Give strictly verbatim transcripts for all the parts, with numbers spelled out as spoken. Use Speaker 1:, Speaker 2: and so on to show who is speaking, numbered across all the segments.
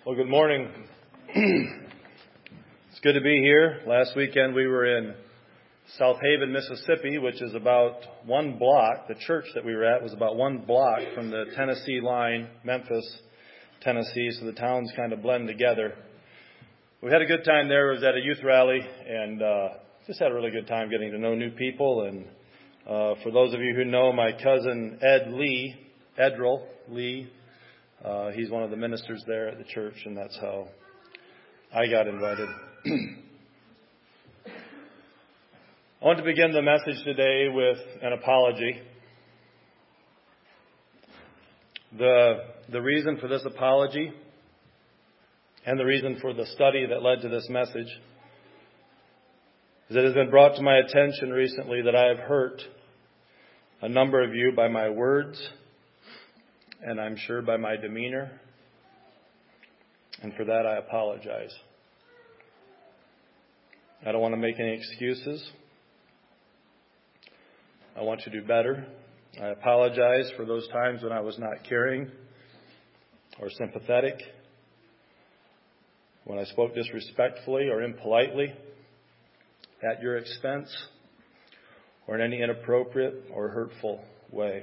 Speaker 1: Well, good morning. It's good to be here. Last weekend we were in South Haven, Mississippi, which is about one block. The church that we were at was about one block from the Tennessee line, Memphis, Tennessee, so the towns kind of blend together. We had a good time there. It was at a youth rally, and uh, just had a really good time getting to know new people. And uh, for those of you who know my cousin Ed Lee, Edrell Lee, Uh, he's one of the ministers there at the church, and that's how I got invited. I want to begin the message today with an apology. The, the reason for this apology and the reason for the study that led to this message is it has been brought to my attention recently that I have hurt a number of you by my words, and I'm sure by my demeanor, and for that I apologize. I don't want to make any excuses. I want to do better. I apologize for those times when I was not caring or sympathetic, when I spoke disrespectfully or impolitely at your expense, or in any inappropriate or hurtful way.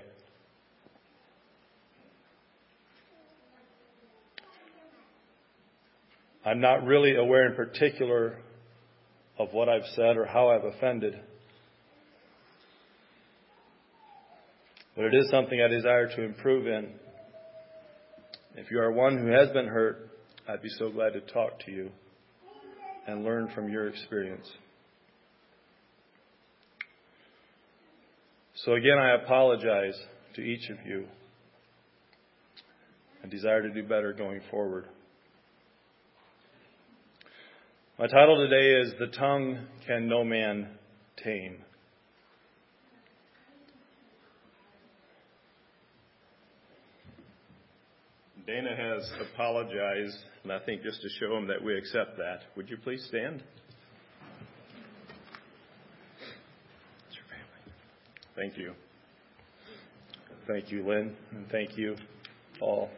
Speaker 1: I'm not really aware in particular of what I've said or how I've offended. But it is something I desire to improve in. If you are one who has been hurt, I'd be so glad to talk to you and learn from your experience. So again, I apologize to each of you and desire to do better going forward. My title today is The Tongue Can No Man Tame. Dana has apologized, and I think just to show him that we accept that, would you please stand? It's your family. Thank you. Thank you, Lynn, and thank you all.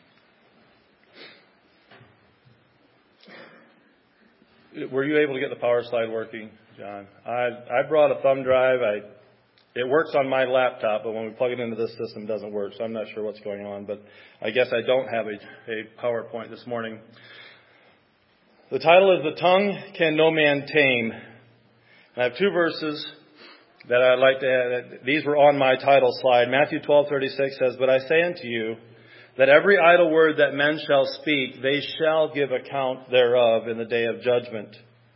Speaker 1: Were you able to get the power slide working, John? I I brought a thumb drive. I it works on my laptop, but when we plug it into this system, it doesn't work. So I'm not sure what's going on. But I guess I don't have a, a PowerPoint this morning. The title is "The Tongue Can No Man Tame." And I have two verses that I'd like to add. These were on my title slide. Matthew twelve thirty-six says, "But I say unto you, that every idle word that men shall speak, they shall give account thereof in the day of judgment."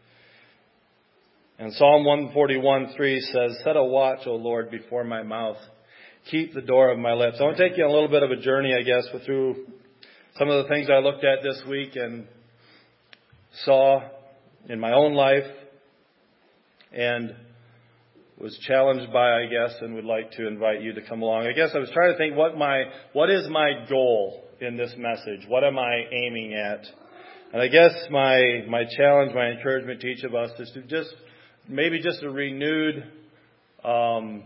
Speaker 1: And Psalm one forty-one three says, "Set a watch, O Lord, before my mouth. Keep the door of my lips." I want to take you on a little bit of a journey, I guess, through some of the things I looked at this week and saw in my own life and was challenged by, I guess, and would like to invite you to come along. I guess I was trying to think what my what is my goal in this message? What am I aiming at? And I guess my my challenge, my encouragement to each of us is to just maybe just a renewed um,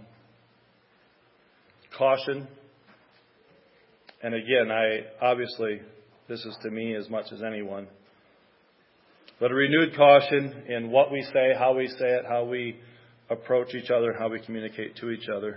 Speaker 1: caution. And again, I obviously this is to me as much as anyone, but a renewed caution in what we say, how we say it, how we approach each other, how we communicate to each other.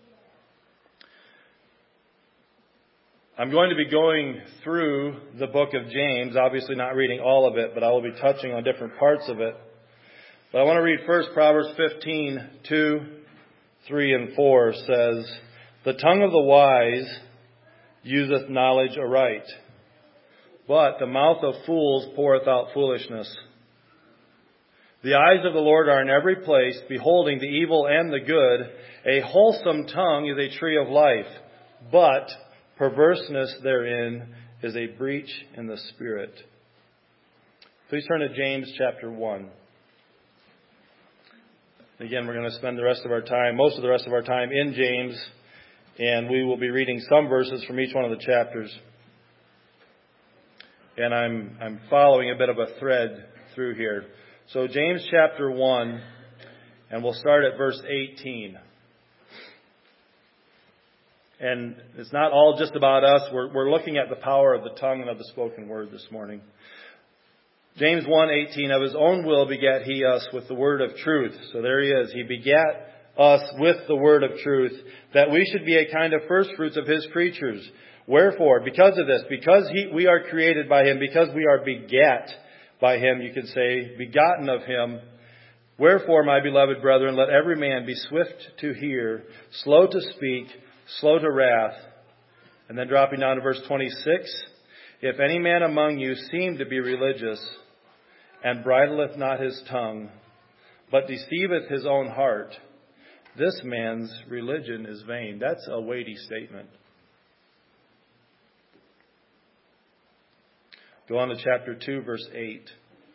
Speaker 1: I'm going to be going through the book of James, obviously not reading all of it, but I will be touching on different parts of it. But I want to read first Proverbs fifteen, two, three, and four says, "The tongue of the wise useth knowledge aright, but the mouth of fools poureth out foolishness. The eyes of the Lord are in every place, beholding the evil and the good. A wholesome tongue is a tree of life, but perverseness therein is a breach in the spirit." Please turn to James chapter one. Again, we're going to spend the rest of our time, most of the rest of our time in James, and we will be reading some verses from each one of the chapters. And I'm I'm following a bit of a thread through here. So James chapter one, and we'll start at verse eighteen. And it's not all just about us. We're, we're looking at the power of the tongue and of the spoken word this morning. James one eighteen, of his own will begat he us with the word of truth. So there he is. He begat us with the word of truth, that we should be a kind of first fruits of his creatures. Wherefore, because of this, because he, we are created by him, because we are begat by him, you could say, begotten of him. Wherefore, my beloved brethren, let every man be swift to hear, slow to speak, slow to wrath. And then dropping down to verse twenty-six, if any man among you seem to be religious, and bridleth not his tongue, but deceiveth his own heart, this man's religion is vain. That's a weighty statement. Go on to chapter two, verse eight.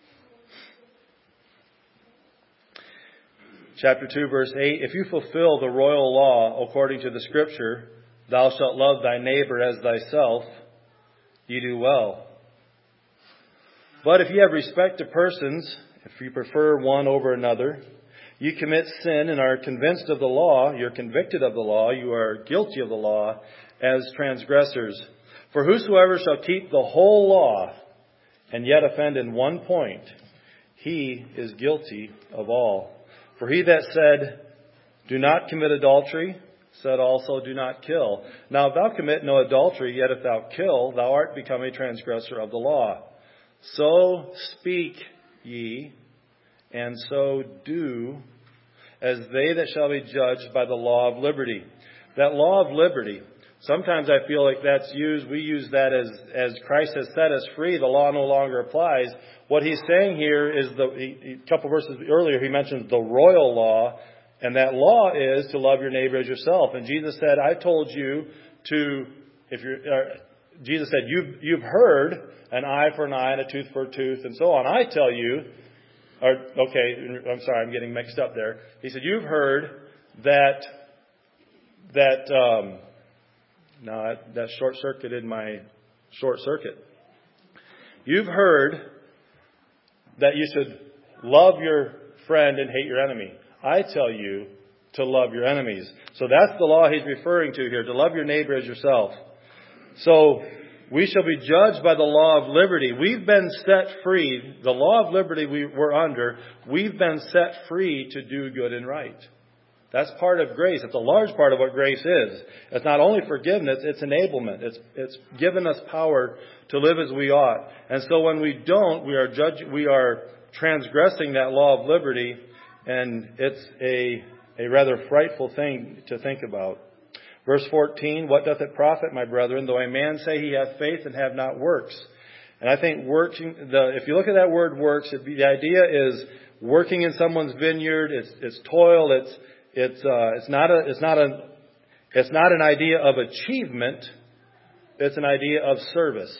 Speaker 1: Chapter two, verse eight. If you fulfill the royal law according to the Scripture, thou shalt love thy neighbor as thyself, you do well. But if you have respect to persons, if you prefer one over another, you commit sin and are convinced of the law, you're convicted of the law, you are guilty of the law as transgressors. For whosoever shall keep the whole law and yet offend in one point, he is guilty of all. For he that said, do not commit adultery, said also, do not kill. Now if thou commit no adultery, yet if thou kill, thou art become a transgressor of the law. So speak ye, and so do, as they that shall be judged by the law of liberty. That law of liberty, sometimes I feel like that's used, we use that as, as Christ has set us free, the law no longer applies. What he's saying here is, the he, a couple verses earlier, he mentions the royal law, and that law is to love your neighbor as yourself. And Jesus said, I told you to, if you're, uh, Jesus said, you've, you've heard an eye for an eye and a tooth for a tooth and so on. I tell you, or, okay, I'm sorry, I'm getting mixed up there. He said, you've heard that, that, um, no, that, that short-circuited my short circuit. You've heard that you should love your friend and hate your enemy. I tell you to love your enemies. So that's the law he's referring to here, to love your neighbor as yourself. So we shall be judged by the law of liberty. We've been set free. The law of liberty we were under, we've been set free to do good and right. That's part of grace. It's a large part of what grace is. It's not only forgiveness, it's enablement. It's it's given us power to live as we ought. And so when we don't, we are judge, we are transgressing that law of liberty, and it's a a rather frightful thing to think about. Verse fourteen, what doth it profit, my brethren, though a man say he hath faith and have not works? And I think working, the, if you look at that word works, it, the idea is working in someone's vineyard. It's, it's toil. It's it's uh, it's not a it's not a it's not an idea of achievement. It's an idea of service.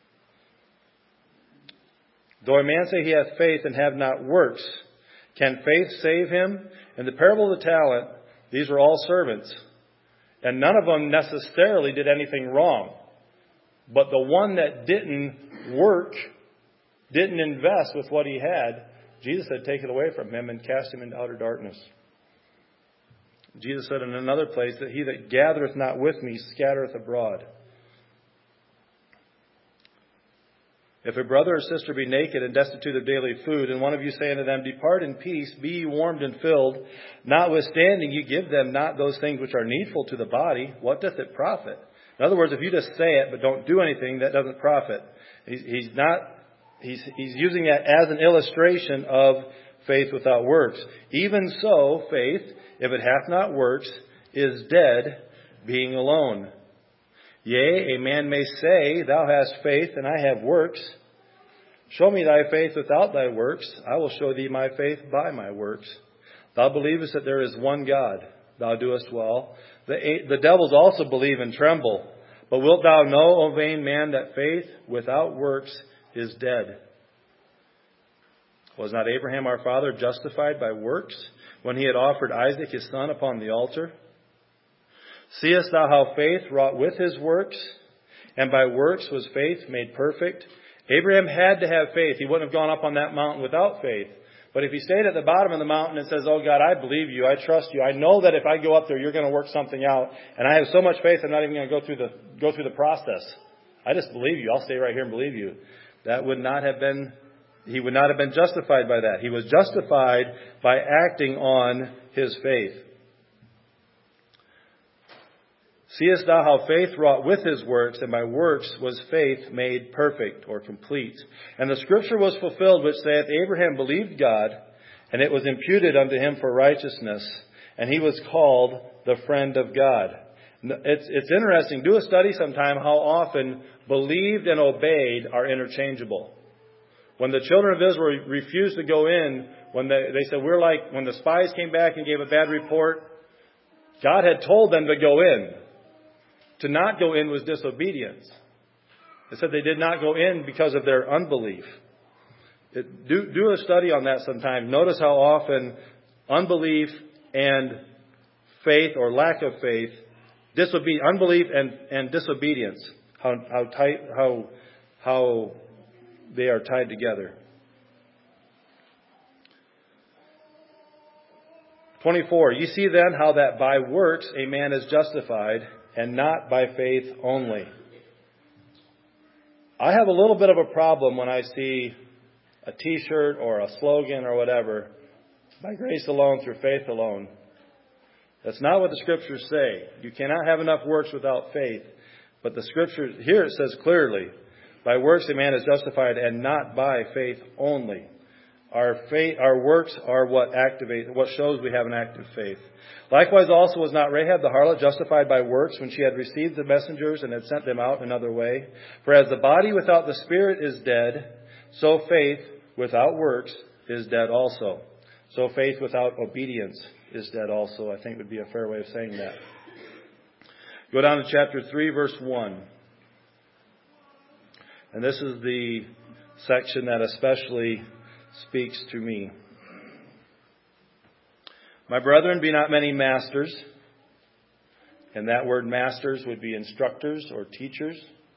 Speaker 1: Though a man say he hath faith and have not works, can faith save him? In the parable of the talent, these were all servants. And none of them necessarily did anything wrong. But the one that didn't work, didn't invest with what he had, Jesus said, take it away from him and cast him into outer darkness. Jesus said in another place that he that gathereth not with me scattereth abroad. If a brother or sister be naked and destitute of daily food, and one of you say unto them, depart in peace, be ye warmed and filled, notwithstanding you give them not those things which are needful to the body, what doth it profit? In other words, if you just say it but don't do anything, that doesn't profit. He's, he's not. He's, he's using that as an illustration of faith without works. Even so, faith, if it hath not works, is dead, being alone. Yea, a man may say, thou hast faith, and I have works. Show me thy faith without thy works. I will show thee my faith by my works. Thou believest that there is one God. Thou doest well. The, the devils also believe and tremble. But wilt thou know, O vain man, that faith without works is dead? Was not Abraham our father justified by works when he had offered Isaac his son upon the altar? Seest thou how faith wrought with his works, and by works was faith made perfect? Abraham had to have faith. He wouldn't have gone up on that mountain without faith. But if he stayed at the bottom of the mountain and says, oh God, I believe you, I trust you, I know that if I go up there, you're going to work something out, and I have so much faith, I'm not even going to go through the go through the process. I just believe you. I'll stay right here and believe you. That would not have been, he would not have been justified by that. He was justified by acting on his faith. Seest thou how faith wrought with his works, and by works was faith made perfect or complete. And the scripture was fulfilled which saith, Abraham believed God, and it was imputed unto him for righteousness, and he was called the friend of God. It's, it's interesting. Do a study sometime how often believed and obeyed are interchangeable. When the children of Israel refused to go in, when they, they said, we're like, when the spies came back and gave a bad report, God had told them to go in. To not go in was disobedience. It said they did not go in because of their unbelief. It, do, do a study on that sometime. Notice how often unbelief and faith or lack of faith, disobe- unbelief and, and disobedience, how, how tight, how, how they are tied together. twenty-four. You see then how that by works a man is justified, and not by faith only. I have a little bit of a problem when I see a t-shirt or a slogan or whatever, by grace alone, through faith alone. That's not what the scriptures say. You cannot have enough works without faith. But the scriptures, here it says clearly, by works a man is justified, and not by faith only. Our faith, our works are what activate, what shows we have an active faith. Likewise also was not Rahab the harlot justified by works when she had received the messengers and had sent them out another way? For as the body without the spirit is dead, so faith without works is dead also. So faith without obedience is dead also, I think would be a fair way of saying that. Go down to chapter three, verse one. And this is the section that especially speaks to me. My brethren, be not many masters. And that word masters would be instructors or teachers.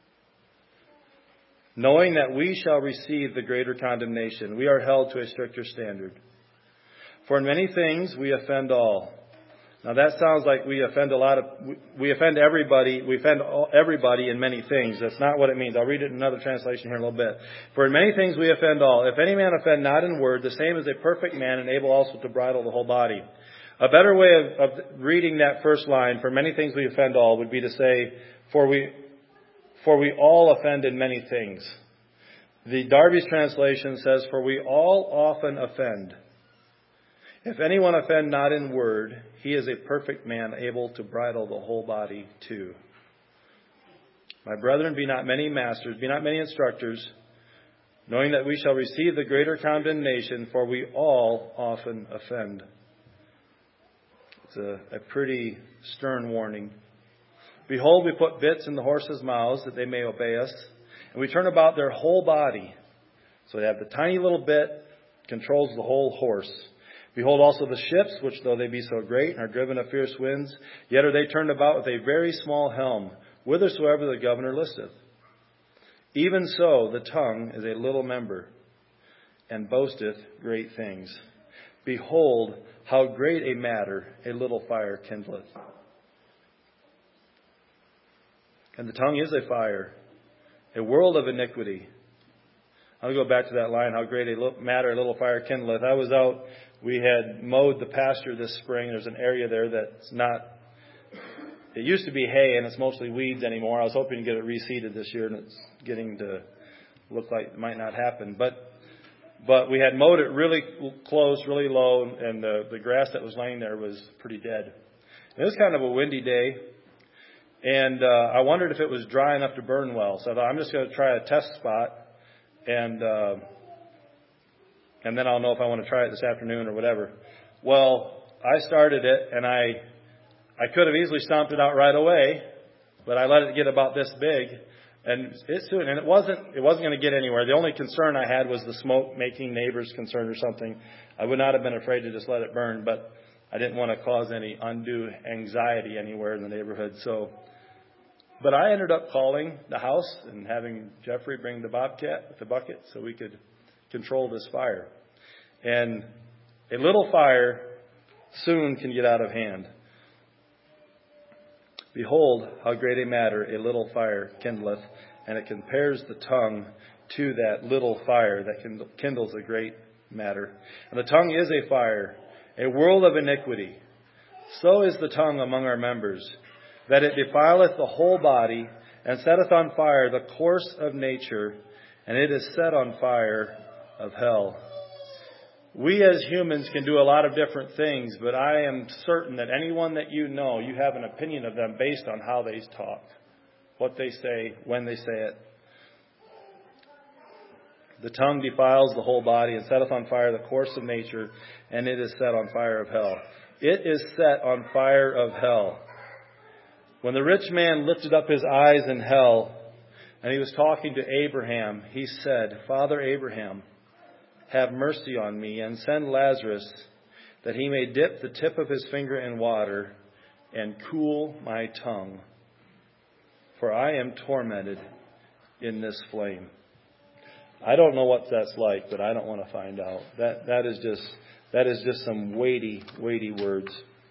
Speaker 1: Knowing that we shall receive the greater condemnation. We are held to a stricter standard. For in many things we offend all. Now that sounds like we offend a lot of, we offend everybody, we offend everybody in many things. That's not what it means. I'll read it in another translation here in a little bit. For in many things we offend all. If any man offend not in word, the same is a perfect man, and able also to bridle the whole body. A better way of, of reading that first line, for many things we offend all, would be to say, for we, for we all offend in many things. The Darby's translation says, for we all often offend. If anyone offend not in word, he is a perfect man, able to bridle the whole body too. My brethren, be not many masters, be not many instructors, knowing that we shall receive the greater condemnation, for we all often offend. It's a, a pretty stern warning. Behold, we put bits in the horses' mouths that they may obey us, and we turn about their whole body. So they have the tiny little bit, controls the whole horse. Behold also the ships, which though they be so great and are driven of fierce winds, yet are they turned about with a very small helm, whithersoever the governor listeth. Even so the tongue is a little member, and boasteth great things. Behold, how great a matter a little fire kindleth. And the tongue is a fire, a world of iniquity. I'll go back to that line, how great a matter a little fire kindleth. I was out, we had mowed the pasture this spring. There's an area there that's not, it used to be hay and it's mostly weeds anymore. I was hoping to get it reseeded this year, and it's getting to look like it might not happen. But but we had mowed it really close, really low, and the, the grass that was laying there was pretty dead. It was kind of a windy day, and uh, I wondered if it was dry enough to burn well. So I thought, I'm just going to try a test spot, and uh, and then I'll know if I want to try it this afternoon or whatever. Well, I started it, and I I could have easily stomped it out right away, but I let it get about this big, and it soon and it wasn't it wasn't going to get anywhere. The only concern I had was the smoke making neighbors concerned or something. I would not have been afraid to just let it burn, but I didn't want to cause any undue anxiety anywhere in the neighborhood. So, but I ended up calling the house and having Jeffrey bring the bobcat with the bucket so we could control this fire. And a little fire soon can get out of hand. Behold, how great a matter a little fire kindleth, and it compares the tongue to that little fire that kindles a great matter. And the tongue is a fire, a world of iniquity. So is the tongue among our members, that it defileth the whole body, and setteth on fire the course of nature, and it is set on fire of hell. We as humans can do a lot of different things, but I am certain that anyone that you know, you have an opinion of them based on how they talk, what they say, when they say it. The tongue defiles the whole body and setteth on fire the course of nature, and it is set on fire of hell. It is set on fire of hell. When the rich man lifted up his eyes in hell, and he was talking to Abraham, he said, Father Abraham, have mercy on me, and send Lazarus, that he may dip the tip of his finger in water, and cool my tongue. For I am tormented in this flame. I don't know what that's like, but I don't want to find out. That that is just that is just some weighty, weighty words.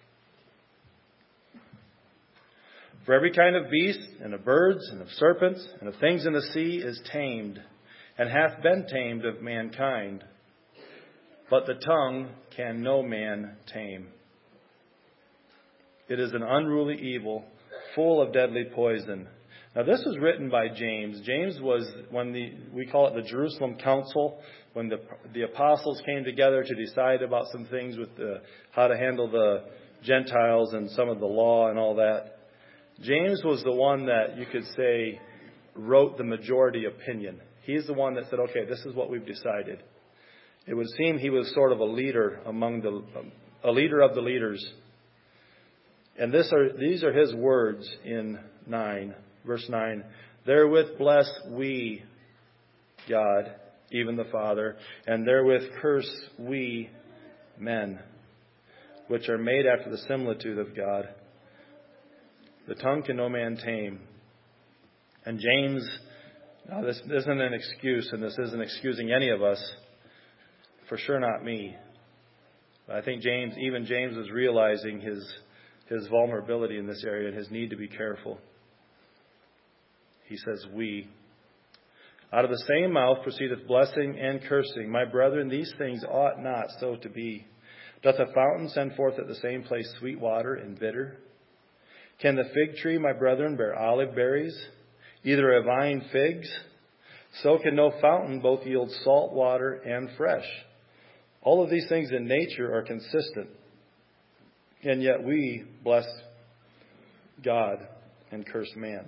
Speaker 1: For every kind of beast, and of birds, and of serpents, and of things in the sea is tamed, and hath been tamed of mankind. But the tongue can no man tame. It is an unruly evil, full of deadly poison. Now this was written by James. James was, when the, we call it the Jerusalem Council, when the the apostles came together to decide about some things with the, how to handle the Gentiles and some of the law and all that. James was the one that you could say wrote the majority opinion. He's the one that said, okay, this is what we've decided. It would seem he was sort of a leader among the, a leader of the leaders. And this are, these are his words in nine, verse nine. Therewith bless we God, even the Father, and therewith curse we men, which are made after the similitude of God. The tongue can no man tame. And James, now this isn't an excuse, and this isn't excusing any of us. For sure not me. But I think James, even James is realizing his his vulnerability in this area and his need to be careful. He says, we. Out of the same mouth proceedeth blessing and cursing. My brethren, these things ought not so to be. Doth a fountain send forth at the same place sweet water and bitter? Can the fig tree, my brethren, bear olive berries? Either a vine figs? So can no fountain both yield salt water and fresh. All of these things in nature are consistent. And yet we bless God and curse man.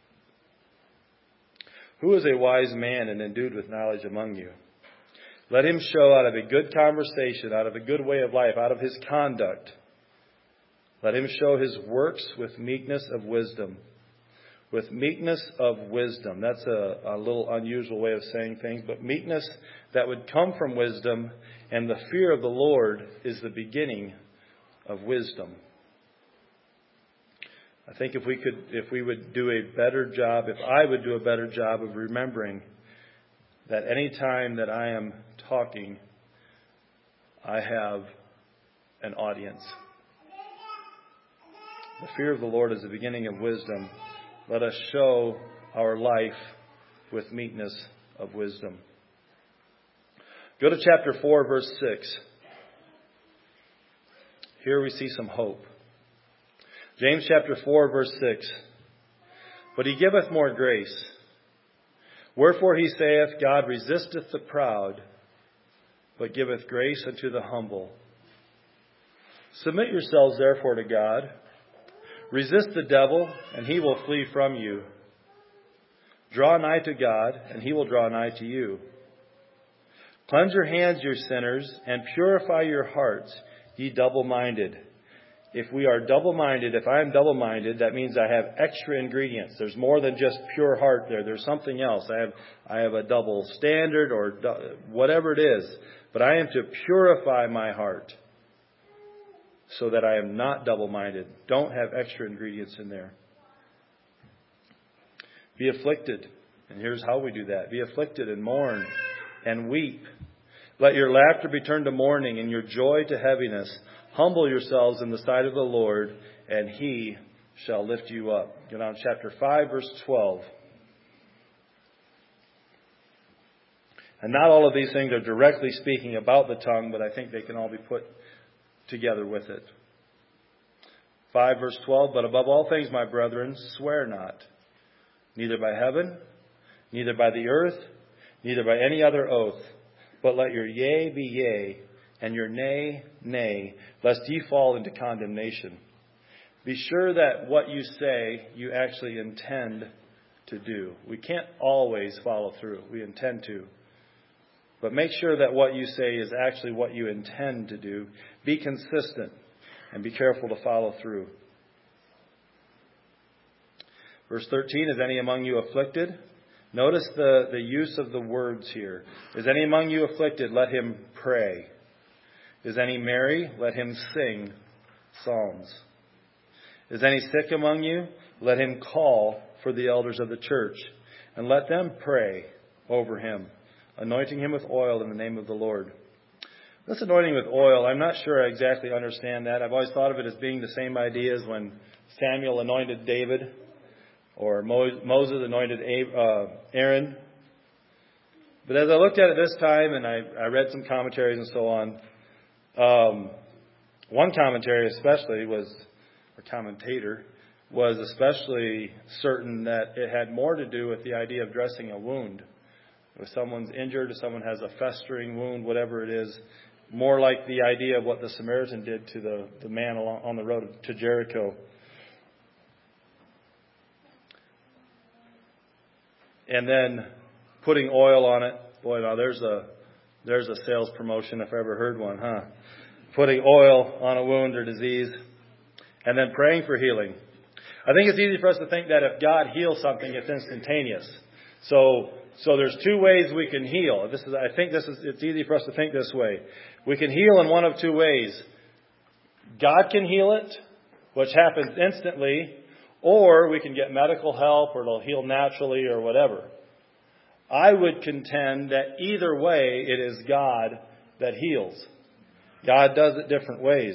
Speaker 1: Who is a wise man and endued with knowledge among you? Let him show out of a good conversation, out of a good way of life, out of his conduct. Let him show his works with meekness of wisdom. With meekness of wisdom. That's a, a little unusual way of saying things, but meekness that would come from wisdom, and the fear of the Lord is the beginning of wisdom. I think if we could, if we would do a better job, if I would do a better job of remembering that any time that I am talking, I have an audience. The fear of the Lord is the beginning of wisdom. Let us show our life with meekness of wisdom. Go to chapter four, verse six. Here we see some hope. James chapter four, verse six. But he giveth more grace. Wherefore he saith, God resisteth the proud, but giveth grace unto the humble. Submit yourselves therefore to God. Resist the devil, and he will flee from you. Draw nigh to God, and he will draw nigh to you. Cleanse your hands, you sinners, and purify your hearts, ye double-minded. If we are double-minded, if I am double-minded, that means I have extra ingredients. There's more than just pure heart there. There's something else. I have I have a double standard or du- whatever it is. But I am to purify my heart so that I am not double-minded. Don't have extra ingredients in there. Be afflicted. And here's how we do that. Be afflicted and mourn and weep. Let your laughter be turned to mourning and your joy to heaviness. Humble yourselves in the sight of the Lord, and He shall lift you up. Go down to chapter five, verse twelve. And not all of these things are directly speaking about the tongue, but I think they can all be put together with it. five, verse twelve, but above all things, my brethren, swear not, neither by heaven, neither by the earth, neither by any other oath, but let your yea be yea, and your nay, nay, lest ye fall into condemnation. Be sure that what you say, you actually intend to do. We can't always follow through. We intend to. But make sure that what you say is actually what you intend to do. Be consistent and be careful to follow through. Verse thirteen, is any among you afflicted? Notice the, the use of the words here. Is any among you afflicted? Let him pray. Is any merry? Let him sing psalms. Is any sick among you? Let him call for the elders of the church, and let them pray over him, anointing him with oil in the name of the Lord. This anointing with oil, I'm not sure I exactly understand that. I've always thought of it as being the same idea as when Samuel anointed David, or Moses anointed Aaron. But as I looked at it this time, and I, I read some commentaries and so on, um, one commentary especially was, or commentator, was especially certain that it had more to do with the idea of dressing a wound. If someone's injured, if someone has a festering wound, whatever it is, more like the idea of what the Samaritan did to the, the man along, on the road to Jericho. And then putting oil on it. Boy, now there's a there's a sales promotion if I ever heard one, huh? Putting oil on a wound or disease. And then praying for healing. I think it's easy for us to think that if God heals something, it's instantaneous. So So there's two ways we can heal. This is, I think this is, it's easy for us to think this way. We can heal in one of two ways. God can heal it, which happens instantly, or we can get medical help, or it'll heal naturally, or whatever. I would contend that either way, it is God that heals. God does it different ways.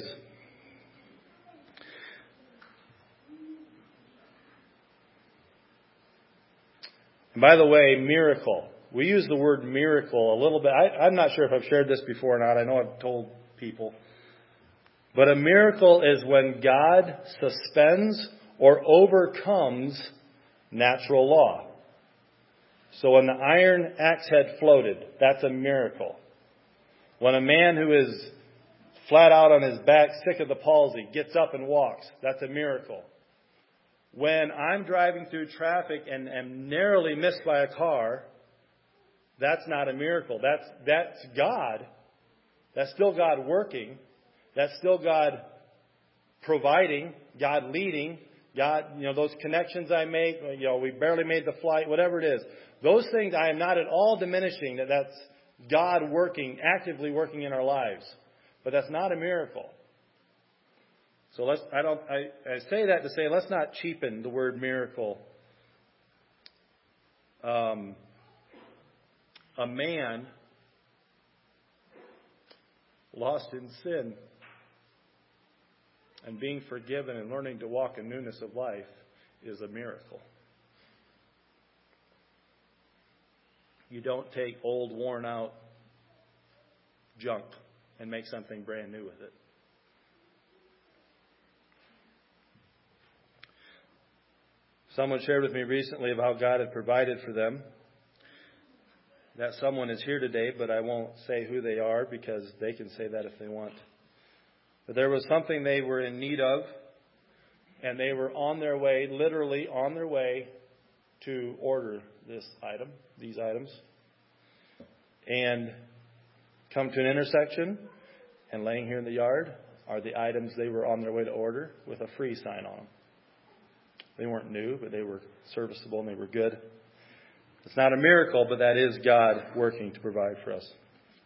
Speaker 1: And by the way, miracle. We use the word miracle a little bit. I, I'm not sure if I've shared this before or not. I know I've told people. But a miracle is when God suspends or overcomes natural law. So when the iron axe head floated, that's a miracle. When a man who is flat out on his back, sick of the palsy, gets up and walks, that's a miracle. When I'm driving through traffic and am narrowly missed by a car, that's not a miracle. That's that's God. That's still God working. That's still God providing, God leading, God, you know, those connections I make, you know, we barely made the flight, whatever it is. Those things I am not at all diminishing that that's God working, actively working in our lives. But that's not a miracle. So let's, I don't, I, I say that to say let's not cheapen the word miracle. Um, a man lost in sin and being forgiven and learning to walk in newness of life is a miracle. You don't take old, worn out junk and make something brand new with it. Someone shared with me recently of how God had provided for them. That someone is here today, but I won't say who they are because they can say that if they want. But there was something they were in need of, and they were on their way, literally on their way, to order this item, these items, and come to an intersection, and laying here in the yard are the items they were on their way to order with a free sign on them. They weren't new, but they were serviceable and they were good. It's not a miracle, but that is God working to provide for us.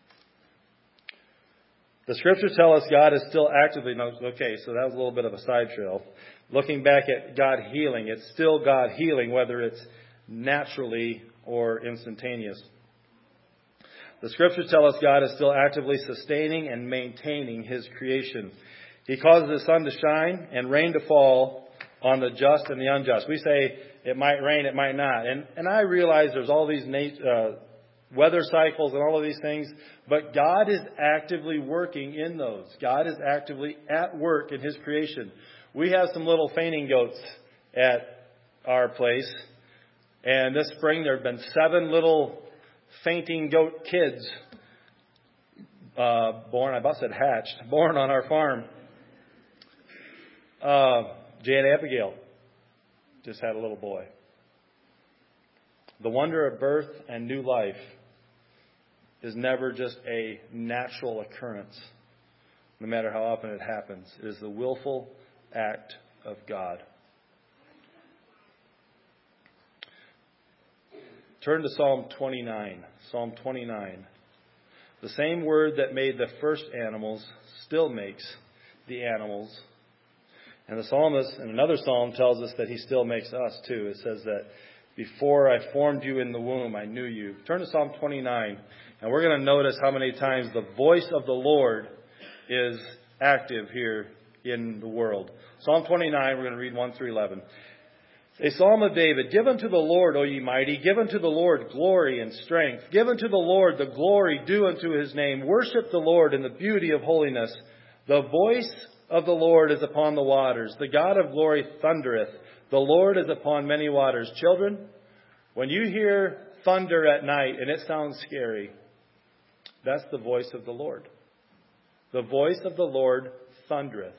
Speaker 1: The Scriptures tell us God is still actively... Okay, so that was a little bit of a side trail. Looking back at God healing, it's still God healing, whether it's naturally or instantaneous. The Scriptures tell us God is still actively sustaining and maintaining His creation. He causes the sun to shine and rain to fall on the just and the unjust. We say it might rain, it might not. And, and I realize there's all these nat- uh, weather cycles and all of these things, but God is actively working in those. God is actively at work in His creation. We have some little fainting goats at our place, and this spring there have been seven little fainting goat kids uh, born, I about said hatched, born on our farm. Uh, Jay and Abigail just had a little boy. The wonder of birth and new life is never just a natural occurrence, no matter how often it happens. It is the willful act of God. Turn to Psalm twenty-nine. Psalm twenty-nine. The same word that made the first animals still makes the animals. And the psalmist, in another psalm, tells us that He still makes us too. It says that before I formed you in the womb, I knew you. Turn to Psalm twenty-nine, and we're going to notice how many times the voice of the Lord is active here in the world. Psalm twenty-nine, we're going to read one through eleven. A psalm of David. Give unto the Lord, O ye mighty, give unto the Lord glory and strength. Give unto the Lord the glory due unto His name. Worship the Lord in the beauty of holiness. The voice of the Lord is upon the waters. The God of glory thundereth. The Lord is upon many waters. Children, when you hear thunder at night and it sounds scary, that's the voice of the Lord. The voice of the Lord thundereth.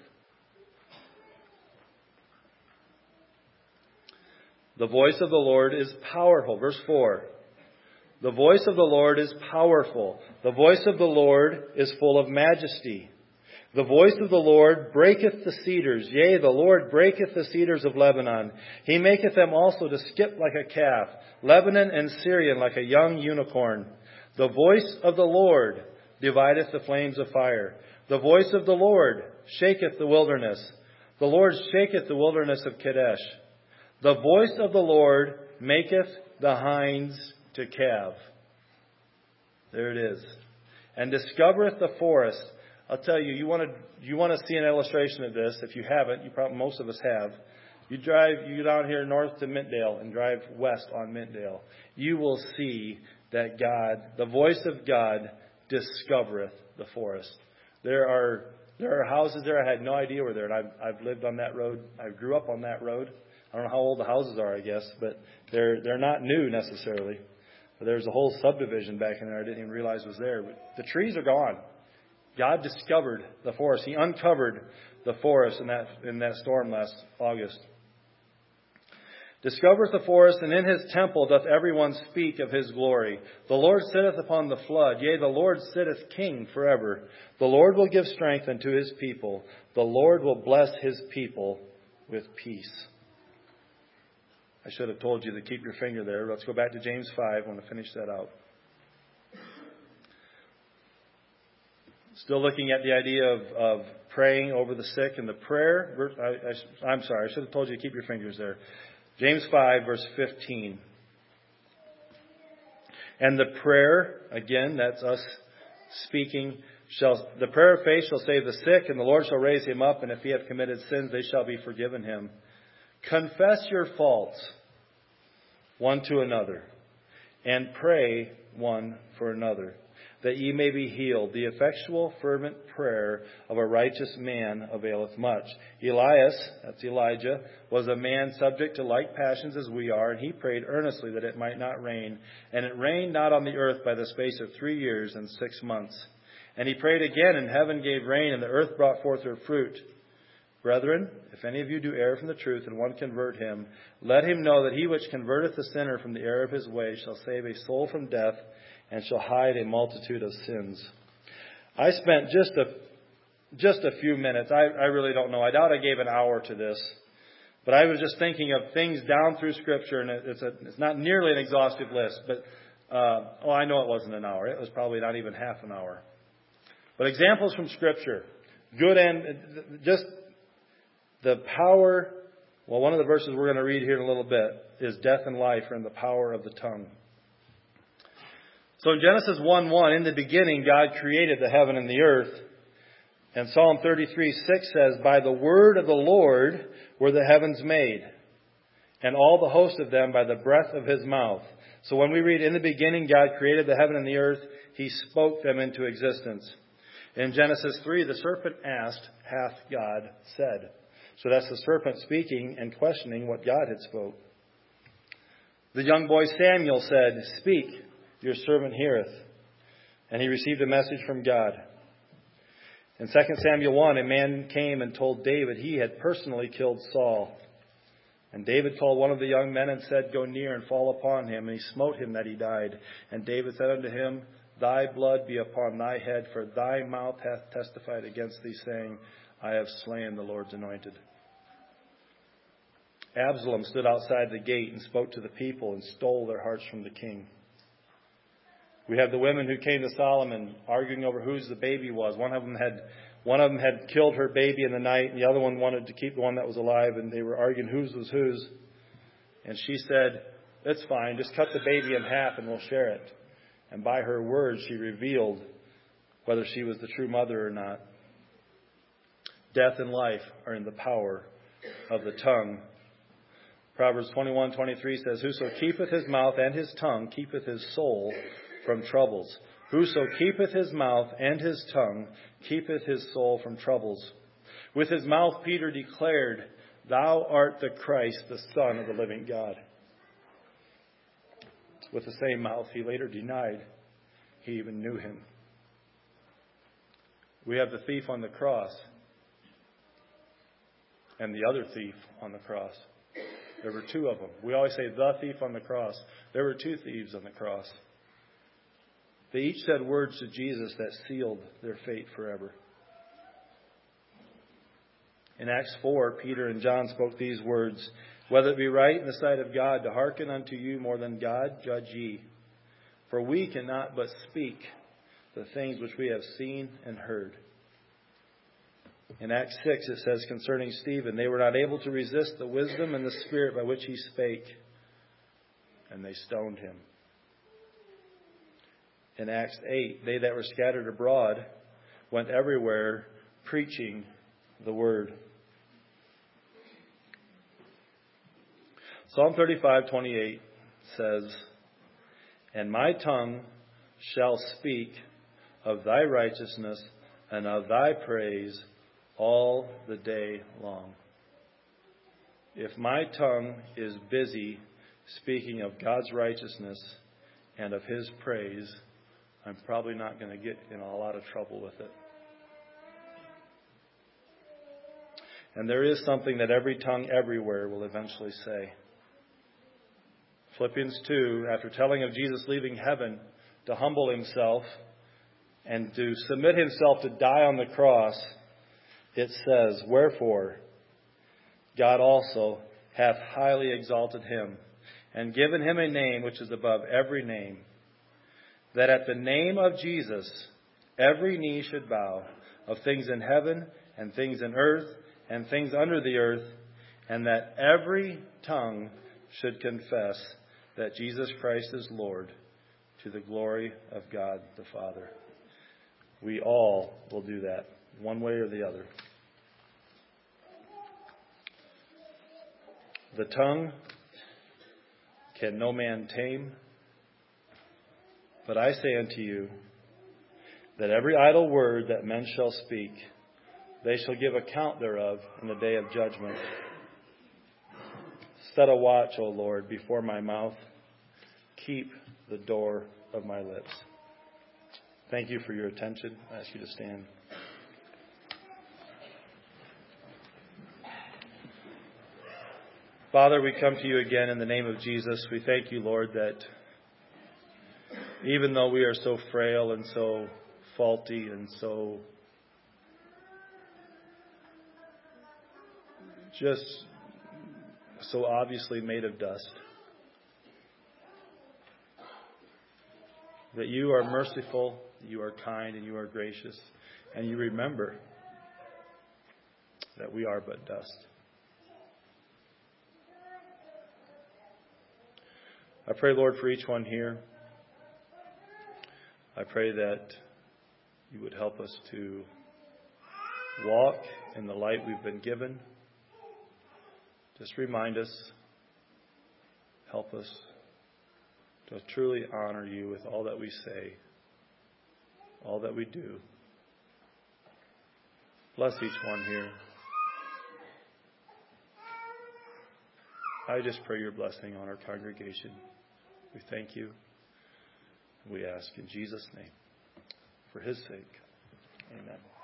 Speaker 1: The voice of the Lord is powerful. Verse four. The voice of the Lord is powerful. The voice of the Lord is full of majesty. The voice of the Lord breaketh the cedars. Yea, the Lord breaketh the cedars of Lebanon. He maketh them also to skip like a calf. Lebanon and Syrian like a young unicorn. The voice of the Lord divideth the flames of fire. The voice of the Lord shaketh the wilderness. The Lord shaketh the wilderness of Kadesh. The voice of the Lord maketh the hinds to calve. There it is. And discovereth the forest. I'll tell you, you want to you want to see an illustration of this. If you haven't, you probably most of us have. You drive you go down here north to Mintdale and drive west on Mintdale. You will see that God, the voice of God, discovereth the forest. There are there are houses there I had no idea were there, and I've I've lived on that road. I grew up on that road. I don't know how old the houses are, I guess, but they're they're not new necessarily. But there's a whole subdivision back in there I didn't even realize was there. But the trees are gone. God discovered the forest. He uncovered the forest in that in that storm last August. Discovereth the forest, and in His temple doth everyone speak of His glory. The Lord sitteth upon the flood. Yea, the Lord sitteth king forever. The Lord will give strength unto His people. The Lord will bless His people with peace. I should have told you to keep your finger there. Let's go back to James five. I want to finish that out. Still looking at the idea of, of praying over the sick and the prayer. I, I, I'm sorry, I should have told you to keep your fingers there. James five, verse fifteen. And the prayer, again, that's us speaking, shall the prayer of faith shall save the sick, and the Lord shall raise him up, and if he have committed sins, they shall be forgiven him. Confess your faults one to another, and pray one for another, that ye may be healed. The effectual, fervent prayer of a righteous man availeth much. Elias, that's Elijah, was a man subject to like passions as we are, and he prayed earnestly that it might not rain. And it rained not on the earth by the space of three years and six months. And he prayed again, and heaven gave rain, and the earth brought forth her fruit. Brethren, if any of you do err from the truth, and one convert him, let him know that he which converteth the sinner from the error of his way shall save a soul from death, and shall hide a multitude of sins. I spent just a just a few minutes. I, I really don't know. I doubt I gave an hour to this. But I was just thinking of things down through Scripture, and it's, a, it's not nearly an exhaustive list. But, uh, oh, I know it wasn't an hour. It was probably not even half an hour. But examples from Scripture. Good and just the power. Well, one of the verses we're going to read here in a little bit is death and life are in the power of the tongue. So in Genesis one one, in the beginning, God created the heaven and the earth. And Psalm thirty-three six says, by the word of the Lord were the heavens made, and all the host of them by the breath of his mouth. So when we read, in the beginning, God created the heaven and the earth, he spoke them into existence. In Genesis three, the serpent asked, hath God said? So that's the serpent speaking and questioning what God had spoke. The young boy Samuel said, speak, your servant heareth. And he received a message from God. In Second Samuel one, a man came and told David he had personally killed Saul. And David called one of the young men and said, go near and fall upon him. And he smote him that he died. And David said unto him, thy blood be upon thy head, for thy mouth hath testified against thee, saying, I have slain the Lord's anointed. Absalom stood outside the gate and spoke to the people and stole their hearts from the king. We have the women who came to Solomon arguing over whose the baby was. One of them had one of them had killed her baby in the night, and the other one wanted to keep the one that was alive, and they were arguing whose was whose. And she said, it's fine, just cut the baby in half and we'll share it. And by her words she revealed whether she was the true mother or not. Death and life are in the power of the tongue. Proverbs twenty-one twenty-three says, whoso keepeth his mouth and his tongue keepeth his soul from troubles. Whoso keepeth his mouth and his tongue keepeth his soul from troubles. With his mouth Peter declared, thou art the Christ, the Son of the living God. With the same mouth he later denied he even knew him. We have the thief on the cross and the other thief on the cross. There were two of them. We always say the thief on the cross. There were two thieves on the cross. They each said words to Jesus that sealed their fate forever. In Acts four, Peter and John spoke these words, whether it be right in the sight of God to hearken unto you more than God, judge ye. For we cannot but speak the things which we have seen and heard. In Acts six, it says concerning Stephen, they were not able to resist the wisdom and the spirit by which he spake, and they stoned him. In Acts eight, they that were scattered abroad went everywhere preaching the word. Psalm thirty-five twenty-eight says, and my tongue shall speak of thy righteousness and of thy praise all the day long. If my tongue is busy speaking of God's righteousness and of his praise, I'm probably not going to get in a lot of trouble with it. And there is something that every tongue everywhere will eventually say. Philippians two, after telling of Jesus leaving heaven to humble himself and to submit himself to die on the cross, it says, wherefore God also hath highly exalted him and given him a name which is above every name, that at the name of Jesus every knee should bow, of things in heaven and things in earth and things under the earth, and that every tongue should confess that Jesus Christ is Lord, to the glory of God the Father. We all will do that, one way or the other. The tongue can no man tame, but I say unto you that every idle word that men shall speak, they shall give account thereof in the day of judgment. Set a watch, O Lord, before my mouth. Keep the door of my lips. Thank you for your attention. I ask you to stand. Father, we come to you again in the name of Jesus. We thank you, Lord, that even though we are so frail and so faulty and so just so obviously made of dust, that you are merciful, you are kind, and you are gracious, and you remember that we are but dust. I pray, Lord, for each one here. I pray that you would help us to walk in the light we've been given. Just remind us, help us to truly honor you with all that we say, all that we do. Bless each one here. I just pray your blessing on our congregation. We thank you. We ask in Jesus' name, for his sake. Amen.